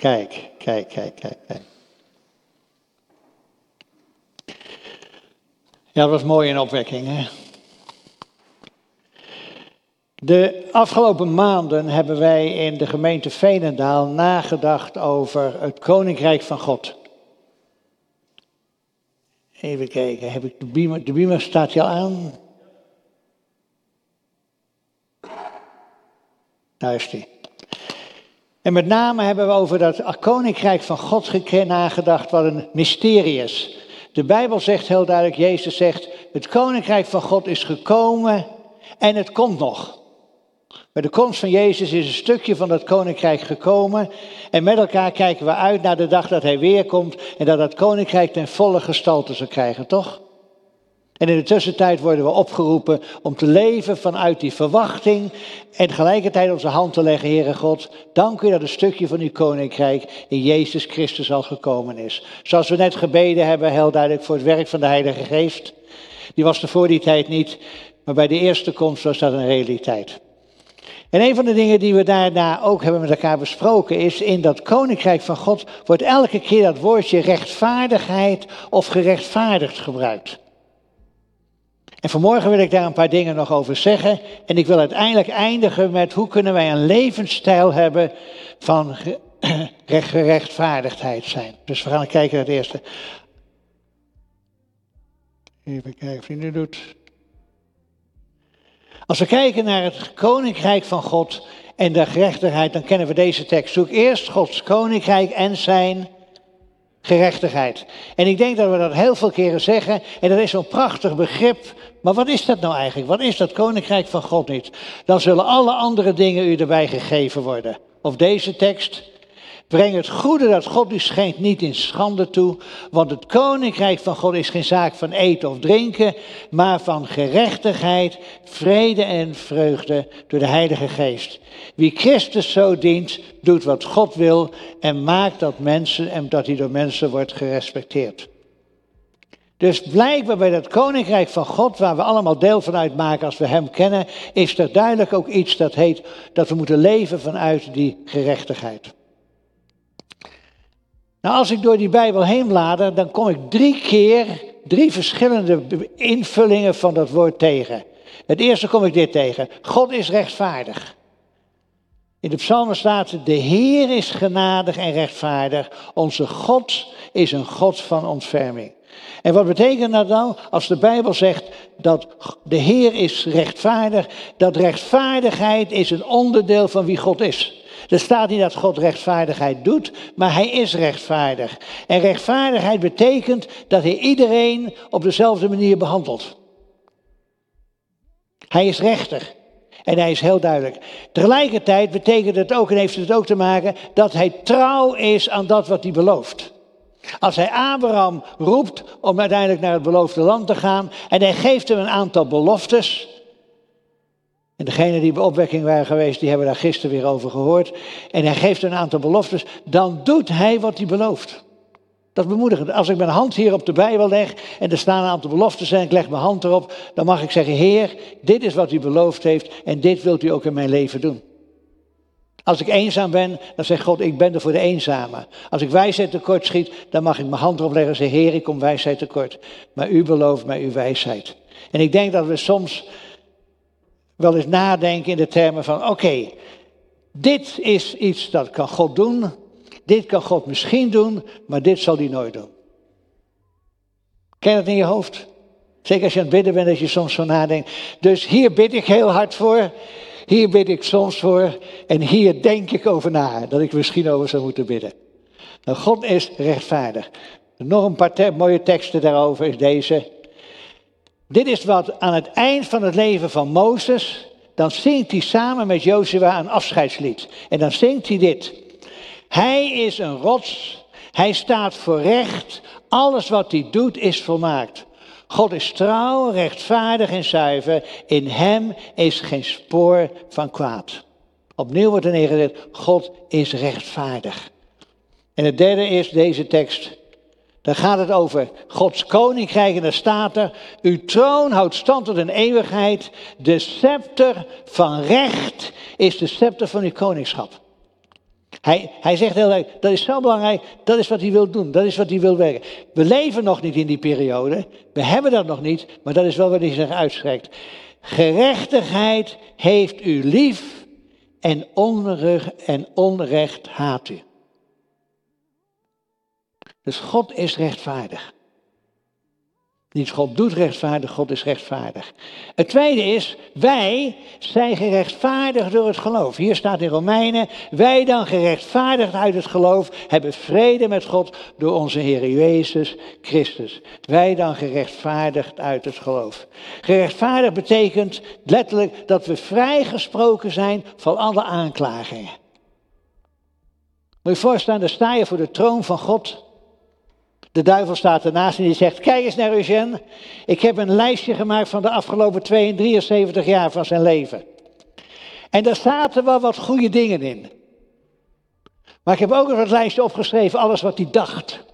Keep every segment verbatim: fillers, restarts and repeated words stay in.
Kijk, kijk, kijk, kijk, kijk. Ja, dat was mooi een opwekking, hè? De afgelopen maanden hebben wij in de gemeente Veenendaal nagedacht over het Koninkrijk van God. Even kijken, heb ik de beamer, de beamer staat hier aan? Daar is die. En met name hebben we over dat Koninkrijk van God nagedacht, wat een mysterie is. De Bijbel zegt heel duidelijk, Jezus zegt, het Koninkrijk van God is gekomen en het komt nog. Bij de komst van Jezus is een stukje van dat Koninkrijk gekomen. En met elkaar kijken we uit naar de dag dat hij weer komt en dat dat Koninkrijk ten volle gestalte zal krijgen, toch? En in de tussentijd worden we opgeroepen om te leven vanuit die verwachting en tegelijkertijd onze hand te leggen, Heere God, dank u dat een stukje van uw Koninkrijk in Jezus Christus al gekomen is. Zoals we net gebeden hebben, heel duidelijk voor het werk van de Heilige Geest. Die was er voor die tijd niet, maar bij de eerste komst was dat een realiteit. En een van de dingen die we daarna ook hebben met elkaar besproken is, in dat Koninkrijk van God wordt elke keer dat woordje rechtvaardigheid of gerechtvaardigd gebruikt. En vanmorgen wil ik daar een paar dingen nog over zeggen. En ik wil uiteindelijk eindigen met hoe kunnen wij een levensstijl hebben van gerechtvaardigdheid zijn. Dus we gaan kijken naar het eerste. Even kijken of hij nu doet. Als we kijken naar het Koninkrijk van God en de gerechtigheid, dan kennen we deze tekst. Zoek eerst Gods Koninkrijk en zijn gerechtigheid. En ik denk dat we dat heel veel keren zeggen. En dat is zo'n prachtig begrip. Maar wat is dat nou eigenlijk? Wat is dat Koninkrijk van God niet? Dan zullen alle andere dingen u erbij gegeven worden. Of deze tekst. Breng het goede dat God u schenkt niet in schande toe. Want het Koninkrijk van God is geen zaak van eten of drinken. Maar van gerechtigheid, vrede en vreugde door de Heilige Geest. Wie Christus zo dient, doet wat God wil. En maakt dat mensen en dat hij door mensen wordt gerespecteerd. Dus blijkbaar bij dat Koninkrijk van God, waar we allemaal deel van uitmaken als we hem kennen, is er duidelijk ook iets dat heet dat we moeten leven vanuit die gerechtigheid. Nou, als ik door die Bijbel heen blader, dan kom ik drie keer, drie verschillende invullingen van dat woord tegen. Het eerste kom ik dit tegen. God is rechtvaardig. In de psalmen staat, de Heer is genadig en rechtvaardig. Onze God is een God van ontferming. En wat betekent dat nou? Als de Bijbel zegt dat de Heer is rechtvaardig, dat rechtvaardigheid is een onderdeel van wie God is. Er staat niet dat God rechtvaardigheid doet, maar hij is rechtvaardig. En rechtvaardigheid betekent dat hij iedereen op dezelfde manier behandelt. Hij is rechter. En hij is heel duidelijk. Tegelijkertijd betekent het ook, en heeft het ook te maken, dat hij trouw is aan dat wat hij belooft. Als hij Abraham roept om uiteindelijk naar het beloofde land te gaan en hij geeft hem een aantal beloftes. En degenen die bij opwekking waren geweest, die hebben daar gisteren weer over gehoord. En hij geeft een aantal beloftes, dan doet hij wat hij belooft. Dat is bemoedigend. Als ik mijn hand hier op de Bijbel leg en er staan een aantal beloftes en ik leg mijn hand erop, dan mag ik zeggen, Heer, dit is wat u beloofd heeft en dit wilt u ook in mijn leven doen. Als ik eenzaam ben, dan zegt God, ik ben er voor de eenzame. Als ik wijsheid tekort schiet, dan mag ik mijn hand erop leggen en zeggen, Heer, ik kom wijsheid tekort. Maar u belooft mij uw wijsheid. En ik denk dat we soms wel eens nadenken in de termen van, oké, okay, dit is iets dat kan God doen. Dit kan God misschien doen, maar dit zal hij nooit doen. Ken je dat in je hoofd? Zeker als je aan het bidden bent, dat je soms zo nadenkt. Dus hier bid ik heel hard voor. Hier bid ik soms voor. En hier denk ik over na, dat ik misschien over zou moeten bidden. Nou, God is rechtvaardig. Nog een paar te- mooie teksten daarover is deze. Dit is wat aan het eind van het leven van Mozes, dan zingt hij samen met Jozua een afscheidslied. En dan zingt hij dit. Hij is een rots, hij staat voor recht, alles wat hij doet is volmaakt. God is trouw, rechtvaardig en zuiver, in hem is geen spoor van kwaad. Opnieuw wordt er neergezet, God is rechtvaardig. En het derde is deze tekst. Dan gaat het over Gods koninkrijk en daar staat er, uw troon houdt stand tot een eeuwigheid, de scepter van recht is de scepter van uw koningschap. Hij, hij zegt heel erg, dat is zo belangrijk, dat is wat hij wil doen, dat is wat hij wil werken. We leven nog niet in die periode, we hebben dat nog niet, maar dat is wel wat hij zich uitstrekt. Gerechtigheid heeft u lief en onrecht, en onrecht haat u. Dus God is rechtvaardig. Niet God doet rechtvaardig, God is rechtvaardig. Het tweede is, wij zijn gerechtvaardigd door het geloof. Hier staat in Romeinen, wij dan gerechtvaardigd uit het geloof, hebben vrede met God door onze Heer Jezus Christus. Wij dan gerechtvaardigd uit het geloof. Gerechtvaardigd betekent letterlijk dat we vrijgesproken zijn van alle aanklagingen. Moet je je voorstellen, dan sta je voor de troon van God. De duivel staat ernaast en die zegt, kijk eens naar Eugène. Ik heb een lijstje gemaakt van de afgelopen drieënzeventig jaar van zijn leven. En daar zaten wel wat goede dingen in. Maar ik heb ook nog het lijstje opgeschreven, alles wat hij dacht.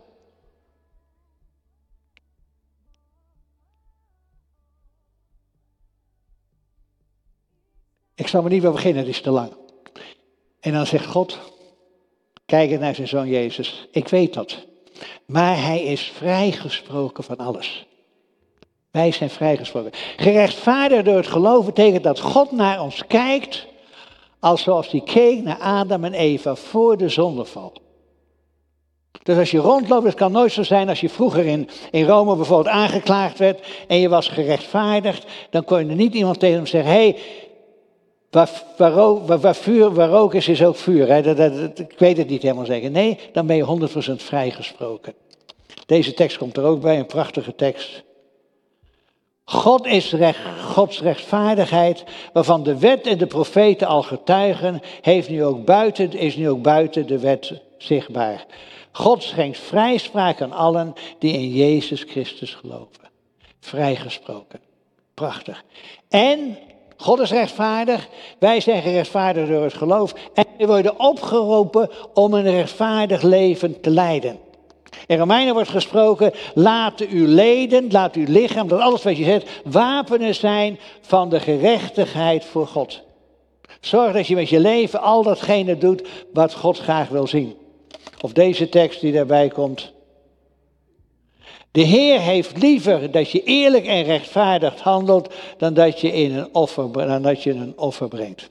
Ik zal maar niet meer beginnen, het is te lang. En dan zegt God, kijk naar zijn zoon Jezus, ik weet dat. Maar hij is vrijgesproken van alles. Wij zijn vrijgesproken. Gerechtvaardigd door het geloof betekent dat God naar ons kijkt, als zoals hij keek naar Adam en Eva voor de zondeval. Dus als je rondloopt, het kan nooit zo zijn als je vroeger in, in Rome bijvoorbeeld aangeklaagd werd en je was gerechtvaardigd, dan kon je er niet iemand tegen hem zeggen, hé, hey, Waar, waar, waar, waar, vuur, waar rook is, is ook vuur. Hè? Dat, dat, dat, ik weet het niet helemaal zeker. Nee, dan ben je honderd procent vrijgesproken. Deze tekst komt er ook bij, een prachtige tekst. God is recht, Gods rechtvaardigheid, waarvan de wet en de profeten al getuigen, heeft nu ook buiten, is nu ook buiten de wet zichtbaar. God schenkt vrijspraak aan allen die in Jezus Christus geloven. Vrijgesproken. Prachtig. En God is rechtvaardig, wij zijn gerechtvaardigd door het geloof en we worden opgeroepen om een rechtvaardig leven te leiden. In Romeinen wordt gesproken, laat uw leden, laat uw lichaam, dat alles wat je zegt, wapenen zijn van de gerechtigheid voor God. Zorg dat je met je leven al datgene doet wat God graag wil zien. Of deze tekst die daarbij komt. De Heer heeft liever dat je eerlijk en rechtvaardig handelt dan dat je, in een, offer, dan dat je een offer brengt.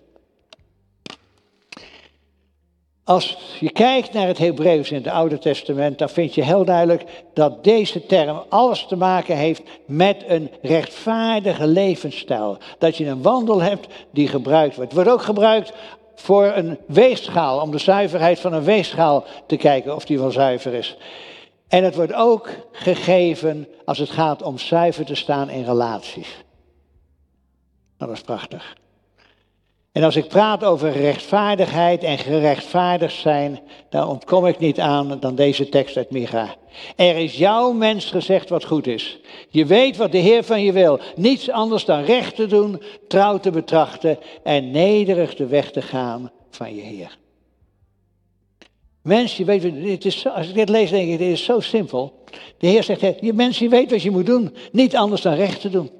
Als je kijkt naar het Hebreeuws in het Oude Testament, dan vind je heel duidelijk dat deze term alles te maken heeft met een rechtvaardige levensstijl. Dat je een wandel hebt die gebruikt wordt. Het wordt ook gebruikt voor een weegschaal, om de zuiverheid van een weegschaal te kijken of die wel zuiver is. En het wordt ook gegeven als het gaat om zuiver te staan in relaties. Nou, dat is prachtig. En als ik praat over rechtvaardigheid en gerechtvaardigd zijn, dan ontkom ik niet aan dan deze tekst uit Micha. Er is jouw mens gezegd wat goed is. Je weet wat de Heer van je wil. Niets anders dan recht te doen, trouw te betrachten en nederig de weg te gaan van je Heer. Mens, je weet, het is zo, als ik dit lees denk ik, dit is zo simpel. De Heer zegt, je mens, je weet wat je moet doen. Niet anders dan recht te doen.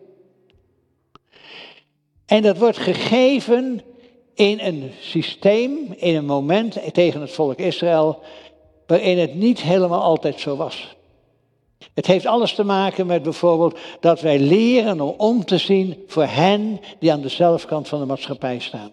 En dat wordt gegeven in een systeem, in een moment tegen het volk Israël, waarin het niet helemaal altijd zo was. Het heeft alles te maken met bijvoorbeeld dat wij leren om om te zien voor hen die aan de zelfkant van de maatschappij staan.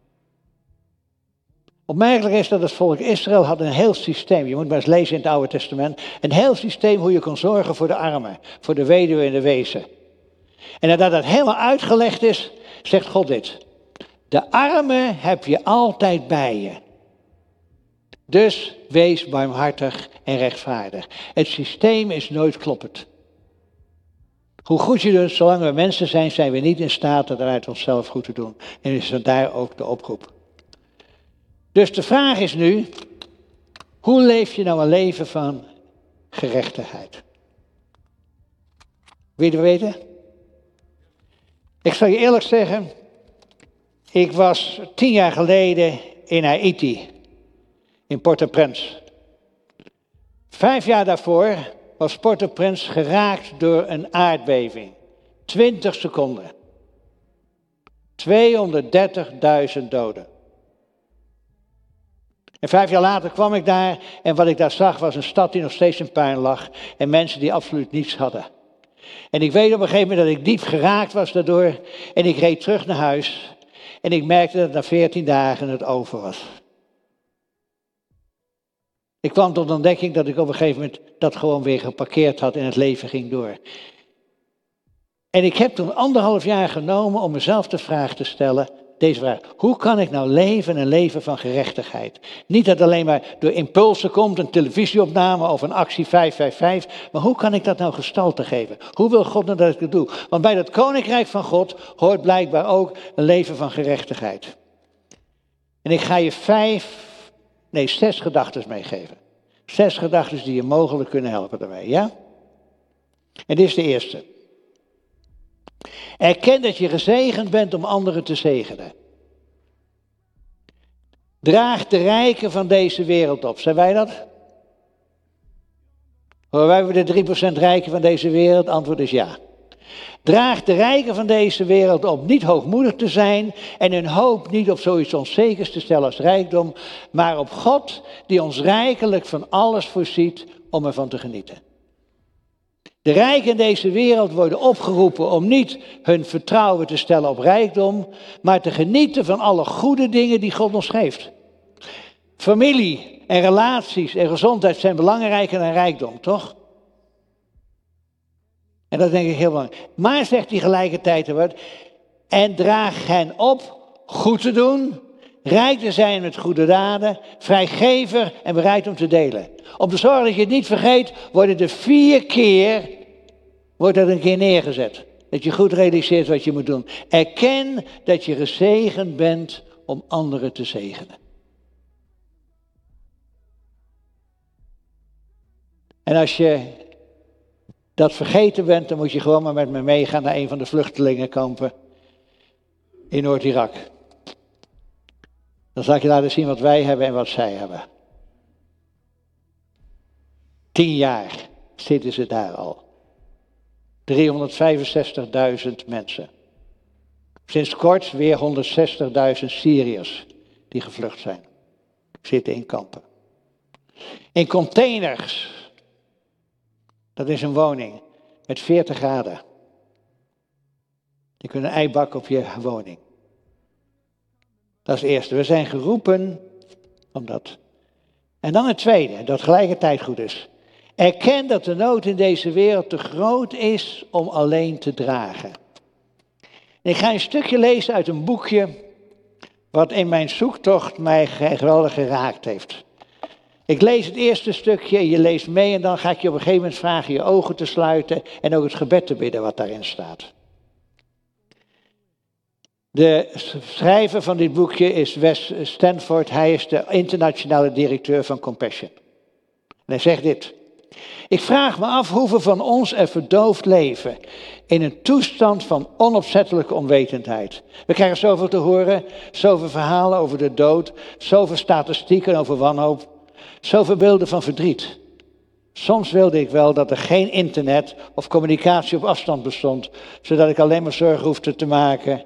Opmerkelijk is dat het volk Israël had een heel systeem. Je moet maar eens lezen in het Oude Testament. Een heel systeem hoe je kon zorgen voor de armen, voor de weduwe en de wezen. En nadat dat helemaal uitgelegd is, zegt God dit. De armen heb je altijd bij je. Dus wees barmhartig en rechtvaardig. Het systeem is nooit kloppend. Hoe goed je doet, zolang we mensen zijn, zijn we niet in staat het uit onszelf goed te doen. En is er daar ook de oproep. Dus de vraag is nu, hoe leef je nou een leven van gerechtigheid? Wil je het weten? Ik zal je eerlijk zeggen, ik was tien jaar geleden in Haiti, in Port-au-Prince. Vijf jaar daarvoor was Port-au-Prince geraakt door een aardbeving. Twintig seconden. tweehonderddertigduizend doden. En vijf jaar later kwam ik daar en wat ik daar zag was een stad die nog steeds in puin lag. En mensen die absoluut niets hadden. En ik weet op een gegeven moment dat ik diep geraakt was daardoor. En ik reed terug naar huis. En ik merkte dat na veertien dagen het over was. Ik kwam tot de ontdekking dat ik op een gegeven moment dat gewoon weer geparkeerd had en het leven ging door. En ik heb toen anderhalf jaar genomen om mezelf de vraag te stellen, deze vraag. Hoe kan ik nou leven een leven van gerechtigheid? Niet dat het alleen maar door impulsen komt, een televisieopname of een actie vijf vijf vijf. Maar hoe kan ik dat nou gestalte geven? Hoe wil God nou dat ik het doe? Want bij dat koninkrijk van God hoort blijkbaar ook een leven van gerechtigheid. En ik ga je vijf, nee zes gedachten meegeven. Zes gedachten die je mogelijk kunnen helpen daarbij, ja? En dit is de eerste. Erken dat je gezegend bent om anderen te zegenen. Draag de rijken van deze wereld op. Zijn wij dat? Horen wij de drie procent rijken van deze wereld? Antwoord is ja. Draag de rijken van deze wereld op niet hoogmoedig te zijn en hun hoop niet op zoiets onzekers te stellen als rijkdom, maar op God die ons rijkelijk van alles voorziet om ervan te genieten. De rijken in deze wereld worden opgeroepen om niet hun vertrouwen te stellen op rijkdom, maar te genieten van alle goede dingen die God ons geeft. Familie en relaties en gezondheid zijn belangrijker dan rijkdom, toch? En dat denk ik heel belangrijk. Maar zegt hij tegelijkertijd er en draag hen op goed te doen, rijk te zijn met goede daden, vrijgever en bereid om te delen. Om te zorgen dat je het niet vergeet, worden er vier keer, wordt dat een keer neergezet. Dat je goed realiseert wat je moet doen. Erken dat je gezegend bent om anderen te zegenen. En als je dat vergeten bent, dan moet je gewoon maar met me meegaan naar een van de vluchtelingenkampen in Noord-Irak. Dan zal ik je laten zien wat wij hebben en wat zij hebben. Tien jaar zitten ze daar al. driehonderdvijfenzestigduizend mensen. Sinds kort weer honderdzestigduizend Syriërs die gevlucht zijn. Zitten in kampen. In containers. Dat is een woning met veertig graden. Je kunt een ei bakken op je woning. Dat is het eerste. We zijn geroepen om dat. En dan het tweede, dat tegelijkertijd goed is. Erken dat de nood in deze wereld te groot is om alleen te dragen. En ik ga een stukje lezen uit een boekje wat in mijn zoektocht mij geweldig geraakt heeft. Ik lees het eerste stukje, je leest mee en dan ga ik je op een gegeven moment vragen je ogen te sluiten en ook het gebed te bidden wat daarin staat. De schrijver van dit boekje is Wes Stanford, hij is de internationale directeur van Compassion. En hij zegt dit. Ik vraag me af hoeveel van ons er verdoofd leven in een toestand van onopzettelijke onwetendheid. We krijgen zoveel te horen, zoveel verhalen over de dood, zoveel statistieken over wanhoop, zoveel beelden van verdriet. Soms wilde ik wel dat er geen internet of communicatie op afstand bestond, zodat ik alleen maar zorgen hoefde te maken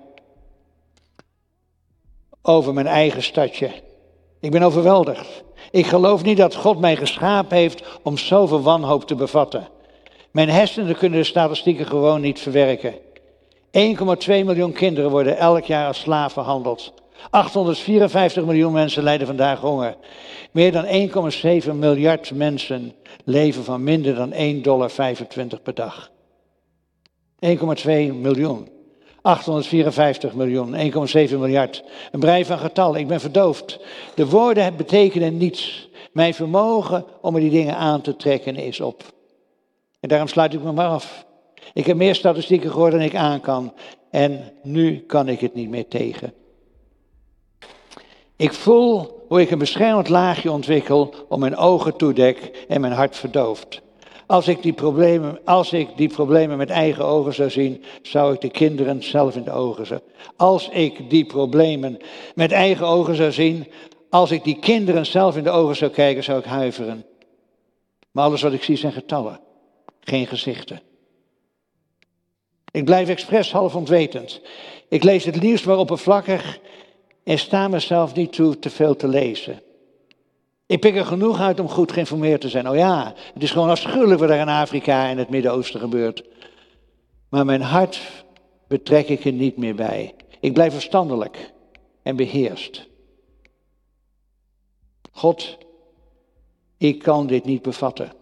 over mijn eigen stadje. Ik ben overweldigd. Ik geloof niet dat God mij geschapen heeft om zoveel wanhoop te bevatten. Mijn hersenen kunnen de statistieken gewoon niet verwerken. één komma twee miljoen kinderen worden elk jaar als slaaf verhandeld. achthonderdvierenvijftig miljoen mensen lijden vandaag honger. Meer dan één komma zeven miljard mensen leven van minder dan één dollar vijfentwintig per dag. één komma twee miljoen. achthonderdvierenvijftig miljoen, één komma zeven miljard. Een brei van getallen, ik ben verdoofd. De woorden betekenen niets. Mijn vermogen om me die dingen aan te trekken is op. En daarom sluit ik me maar af. Ik heb meer statistieken gehoord dan ik aan kan. En nu kan ik het niet meer tegen. Ik voel hoe ik een beschermend laagje ontwikkel om mijn ogen toedek en mijn hart verdooft. Als ik, die problemen, als ik die problemen met eigen ogen zou zien, zou ik de kinderen zelf in de ogen zien. Als ik die problemen met eigen ogen zou zien, als ik die kinderen zelf in de ogen zou kijken, zou ik huiveren. Maar alles wat ik zie zijn getallen, geen gezichten. Ik blijf expres half onwetend. Ik lees het nieuws maar oppervlakkig en sta mezelf niet toe te veel te lezen. Ik pik er genoeg uit om goed geïnformeerd te zijn. Oh ja, het is gewoon afschuwelijk wat er in Afrika en het Midden-Oosten gebeurt. Maar mijn hart betrek ik er niet meer bij. Ik blijf verstandelijk en beheerst. God, ik kan dit niet bevatten.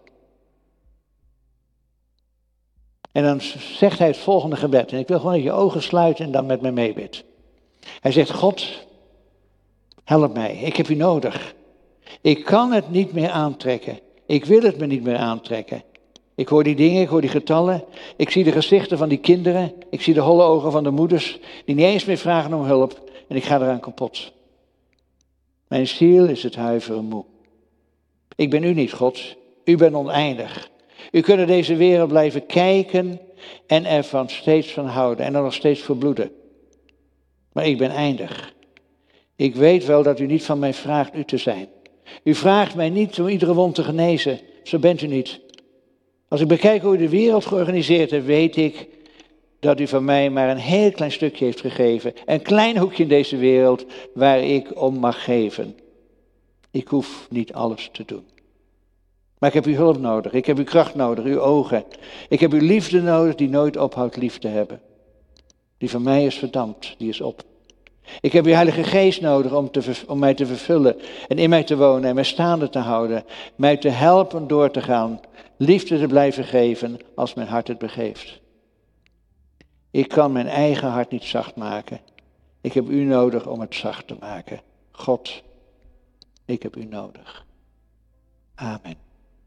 En dan zegt hij het volgende gebed. En ik wil gewoon dat je ogen sluiten en dan met me meebidt. Hij zegt, God, help mij. Ik heb u nodig. Ik kan het niet meer aantrekken. Ik wil het me niet meer aantrekken. Ik hoor die dingen, ik hoor die getallen. Ik zie de gezichten van die kinderen. Ik zie de holle ogen van de moeders. Die niet eens meer vragen om hulp. En ik ga eraan kapot. Mijn ziel is het huiveren moe. Ik ben u niet, God. U bent oneindig. U kunt naar deze wereld blijven kijken en er van steeds van houden en er nog steeds voor bloeden. Maar ik ben eindig. Ik weet wel dat u niet van mij vraagt u te zijn. U vraagt mij niet om iedere wond te genezen. Zo bent u niet. Als ik bekijk hoe u de wereld georganiseerd heeft, weet ik dat u van mij maar een heel klein stukje heeft gegeven. Een klein hoekje in deze wereld waar ik om mag geven. Ik hoef niet alles te doen. Maar ik heb uw hulp nodig, ik heb uw kracht nodig, uw ogen. Ik heb uw liefde nodig die nooit ophoudt lief te hebben. Die van mij is verdampt, die is op. Ik heb uw Heilige Geest nodig om, te, om mij te vervullen en in mij te wonen en mij staande te houden. Mij te helpen door te gaan, liefde te blijven geven als mijn hart het begeeft. Ik kan mijn eigen hart niet zacht maken. Ik heb u nodig om het zacht te maken. God, ik heb u nodig. Amen.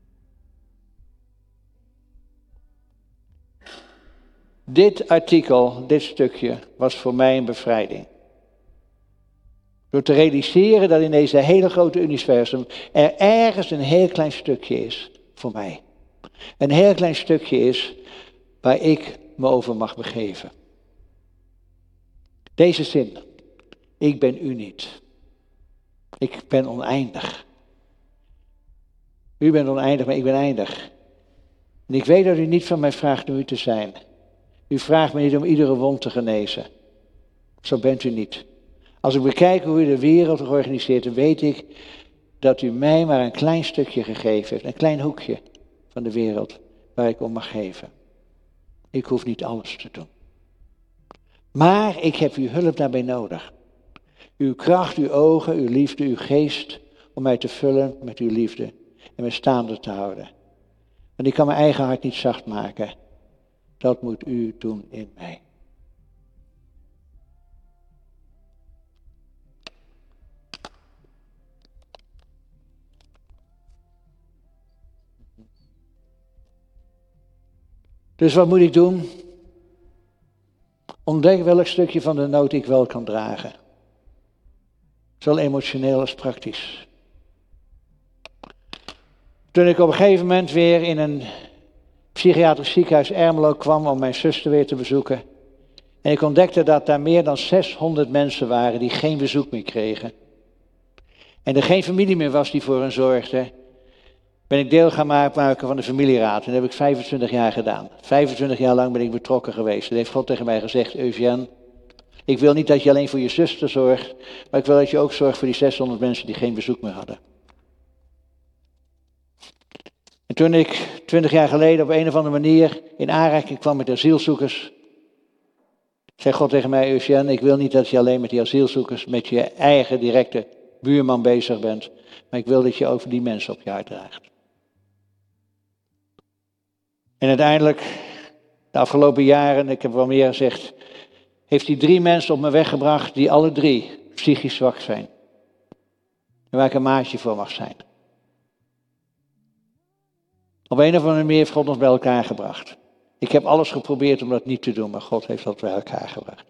Dit artikel, dit stukje, was voor mij een bevrijding. Door te realiseren dat in deze hele grote universum er ergens een heel klein stukje is voor mij. Een heel klein stukje is waar ik me over mag begeven. Deze zin, ik ben u niet. Ik ben oneindig. U bent oneindig, maar ik ben eindig. En ik weet dat u niet van mij vraagt om u te zijn. U vraagt me niet om iedere wond te genezen. Zo bent u niet. Als ik bekijk hoe u de wereld georganiseerd heeft, weet ik dat u mij maar een klein stukje gegeven heeft. Een klein hoekje van de wereld waar ik om mag geven. Ik hoef niet alles te doen. Maar ik heb uw hulp daarbij nodig. Uw kracht, uw ogen, uw liefde, uw geest om mij te vullen met uw liefde en mij staande te houden. Want ik kan mijn eigen hart niet zacht maken. Dat moet u doen in mij. Dus wat moet ik doen? Ontdek welk stukje van de nood ik wel kan dragen. Zowel emotioneel als praktisch. Toen ik op een gegeven moment weer in een psychiatrisch ziekenhuis Ermelo kwam om mijn zuster weer te bezoeken. En ik ontdekte dat daar meer dan zeshonderd mensen waren die geen bezoek meer kregen. En er geen familie meer was die voor hen zorgde. Ben ik deel gaan maken van de familieraad. En dat heb ik vijfentwintig jaar gedaan. vijfentwintig jaar lang ben ik betrokken geweest. En heeft God tegen mij gezegd, Eugène, ik wil niet dat je alleen voor je zuster zorgt, maar ik wil dat je ook zorgt voor die zeshonderd mensen die geen bezoek meer hadden. En toen ik twintig jaar geleden op een of andere manier in aanraking kwam met asielzoekers, zei God tegen mij, Eugène, ik wil niet dat je alleen met die asielzoekers, met je eigen directe buurman bezig bent, maar ik wil dat je over die mensen op je hart draagt. En uiteindelijk, de afgelopen jaren, ik heb wel meer gezegd, heeft hij drie mensen op me weggebracht die alle drie psychisch zwak zijn. En waar ik een maatje voor mag zijn. Op een of andere manier heeft God ons bij elkaar gebracht. Ik heb alles geprobeerd om dat niet te doen, maar God heeft dat bij elkaar gebracht.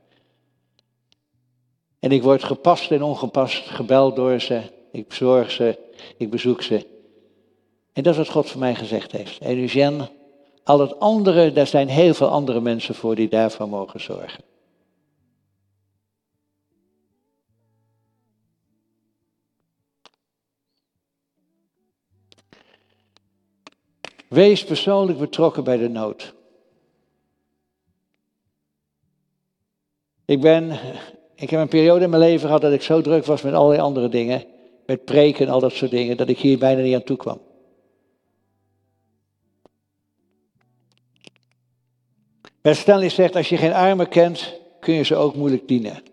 En ik word gepast en ongepast gebeld door ze. Ik bezorg ze, ik bezoek ze. En dat is wat God voor mij gezegd heeft. En Eugène, al het andere, daar zijn heel veel andere mensen voor die daarvoor mogen zorgen. Wees persoonlijk betrokken bij de nood. Ik ben, ik heb een periode in mijn leven gehad dat ik zo druk was met allerlei andere dingen. Ik met preken en al dat soort dingen, dat ik hier bijna niet aan toe kwam. Maar Stanley zegt, als je geen armen kent, kun je ze ook moeilijk dienen.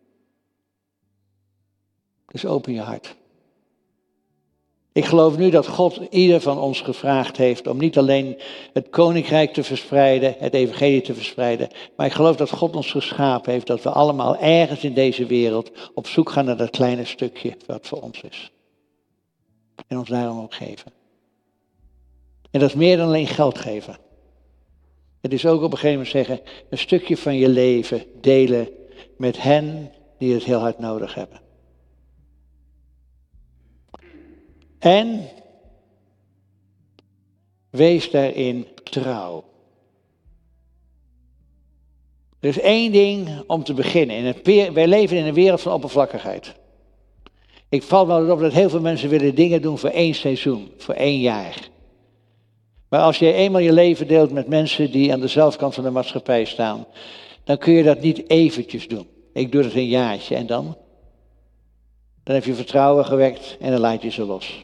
Dus open je hart. Ik geloof nu dat God ieder van ons gevraagd heeft om niet alleen het koninkrijk te verspreiden, het evangelie te verspreiden, maar ik geloof dat God ons geschapen heeft dat we allemaal ergens in deze wereld op zoek gaan naar dat kleine stukje wat voor ons is. En ons daarom ook geven. En dat is meer dan alleen geld geven. Het is ook op een gegeven moment zeggen, een stukje van je leven delen met hen die het heel hard nodig hebben. En wees daarin trouw. Er is één ding om te beginnen. In het peer, wij leven in een wereld van oppervlakkigheid. Ik val wel op dat heel veel mensen willen dingen doen voor één seizoen, voor één jaar. Maar als je eenmaal je leven deelt met mensen die aan dezelfde kant van de maatschappij staan, dan kun je dat niet eventjes doen. Ik doe dat een jaartje en dan? Dan heb je vertrouwen gewekt en dan laat je ze los.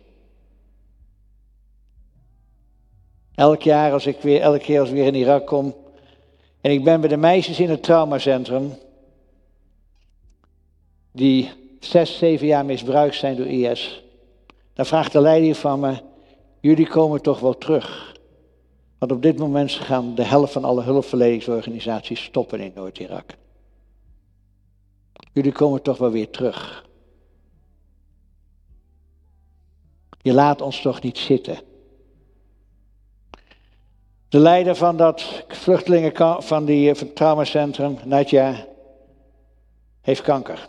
Elk jaar als ik weer, elke keer als ik weer in Irak kom en ik ben bij de meisjes in het traumacentrum die zes, zeven jaar misbruikt zijn door I S, dan vraagt de leider van me, jullie komen toch wel terug. Want op dit moment gaan de helft van alle hulpverleningsorganisaties stoppen in Noord-Irak. Jullie komen toch wel weer terug. Je laat ons toch niet zitten. De leider van dat vluchtelingen van die van het traumacentrum, Nadja, heeft kanker.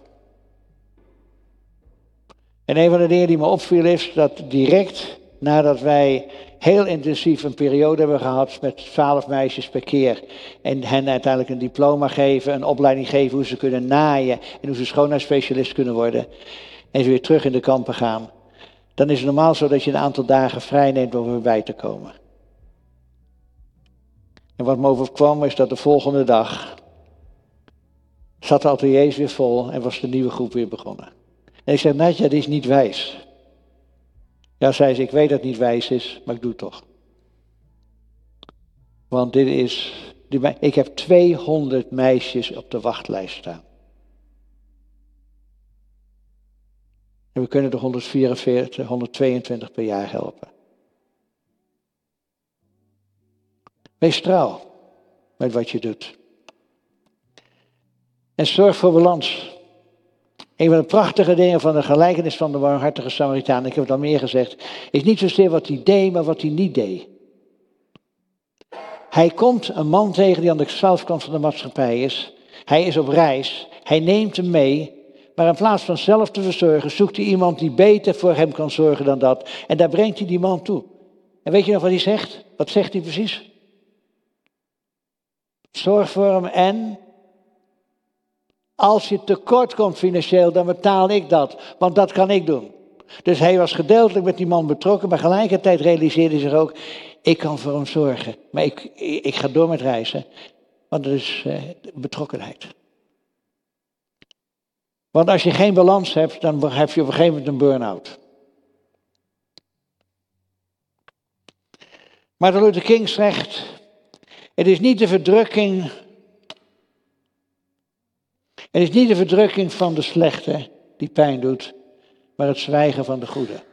En een van de dingen die me opviel is dat direct nadat wij heel intensief een periode hebben gehad met twaalf meisjes per keer en hen uiteindelijk een diploma geven, een opleiding geven hoe ze kunnen naaien en hoe ze schoonheidsspecialist kunnen worden en ze weer terug in de kampen gaan, dan is het normaal zo dat je een aantal dagen vrij neemt om weer bij te komen. En wat me overkwam is dat de volgende dag zat de ateliers weer vol en was de nieuwe groep weer begonnen. En ik zeg, Nadja, dit is niet wijs. Ja, zei ze, ik weet dat het niet wijs is, maar ik doe het toch. Want dit is, ik heb tweehonderd meisjes op de wachtlijst staan. En we kunnen er honderdvierenveertig, honderdtweeëntwintig per jaar helpen. Wees trouw met wat je doet. En zorg voor balans. Een van de prachtige dingen van de gelijkenis van de barmhartige Samaritaan, ik heb het al meer gezegd, is niet zozeer wat hij deed, maar wat hij niet deed. Hij komt een man tegen die aan de zelfkant van de maatschappij is. Hij is op reis, hij neemt hem mee, maar in plaats van zelf te verzorgen, zoekt hij iemand die beter voor hem kan zorgen dan dat. En daar brengt hij die man toe. En weet je nog wat hij zegt? Wat zegt hij precies? Zorg voor hem en als je tekort komt financieel, dan betaal ik dat. Want dat kan ik doen. Dus hij was gedeeltelijk met die man betrokken, maar tegelijkertijd realiseerde hij zich ook, ik kan voor hem zorgen. Maar ik, ik ga door met reizen. Want dat is eh, betrokkenheid. Want als je geen balans hebt, dan heb je op een gegeven moment een burn-out. Martin Luther King zegt, het is niet de verdrukking, het is niet de verdrukking van de slechte die pijn doet, maar het zwijgen van de goede.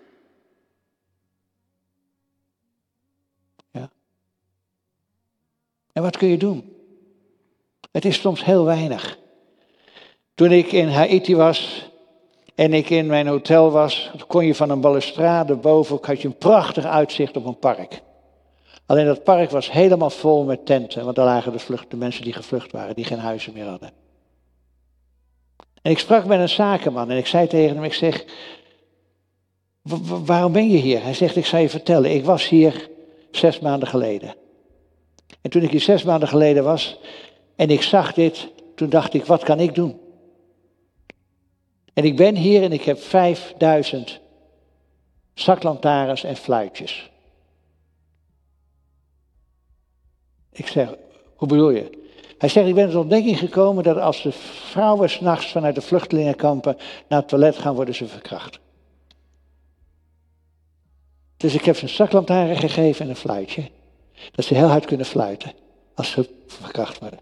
Ja. En wat kun je doen? Het is soms heel weinig. Toen ik in Haiti was en ik in mijn hotel was, kon je van een balustrade boven, had je een prachtig uitzicht op een park. Alleen dat park was helemaal vol met tenten, want daar lagen de, vlucht, de mensen die gevlucht waren, die geen huizen meer hadden. En ik sprak met een zakenman en ik zei tegen hem, ik zeg, waarom ben je hier? Hij zegt, ik zal je vertellen, ik was hier zes maanden geleden. En toen ik hier zes maanden geleden was en ik zag dit, toen dacht ik, wat kan ik doen? En ik ben hier en ik heb vijfduizend zaklantaarns en fluitjes. Ik zeg, hoe bedoel je? Hij zegt, ik ben tot ontdekking gekomen dat als de vrouwen 's nachts vanuit de vluchtelingenkampen naar het toilet gaan, worden ze verkracht. Dus ik heb ze een zaklantaarn gegeven en een fluitje. Dat ze heel hard kunnen fluiten als ze verkracht worden.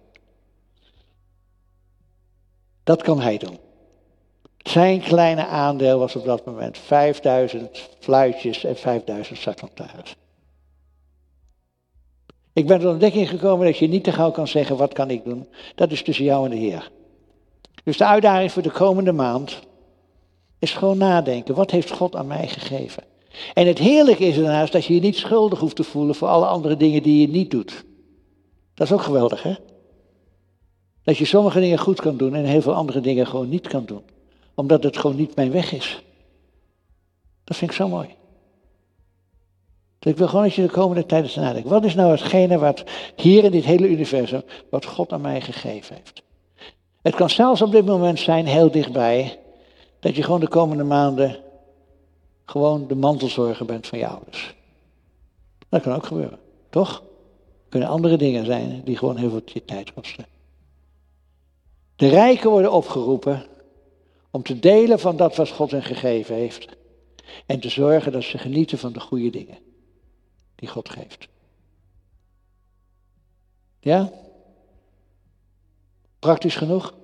Dat kan hij doen. Zijn kleine aandeel was op dat moment vijfduizend fluitjes en vijfduizend zaklantaarns. Ik ben tot de ontdekking gekomen dat je niet te gauw kan zeggen, wat kan ik doen? Dat is tussen jou en de Heer. Dus de uitdaging voor de komende maand is gewoon nadenken. Wat heeft God aan mij gegeven? En het heerlijke is daarnaast dat je je niet schuldig hoeft te voelen voor alle andere dingen die je niet doet. Dat is ook geweldig, hè? Dat je sommige dingen goed kan doen en heel veel andere dingen gewoon niet kan doen. Omdat het gewoon niet mijn weg is. Dat vind ik zo mooi. Dus ik wil gewoon dat je de komende tijd eens nadenkt. Wat is nou hetgene wat hier in dit hele universum, wat God aan mij gegeven heeft? Het kan zelfs op dit moment zijn, heel dichtbij, dat je gewoon de komende maanden gewoon de mantelzorger bent van je ouders. Dat kan ook gebeuren, toch? Er kunnen andere dingen zijn die gewoon heel veel je tijd kosten. De rijken worden opgeroepen om te delen van dat wat God hen gegeven heeft. En te zorgen dat ze genieten van de goede dingen die God geeft. Ja? Praktisch genoeg?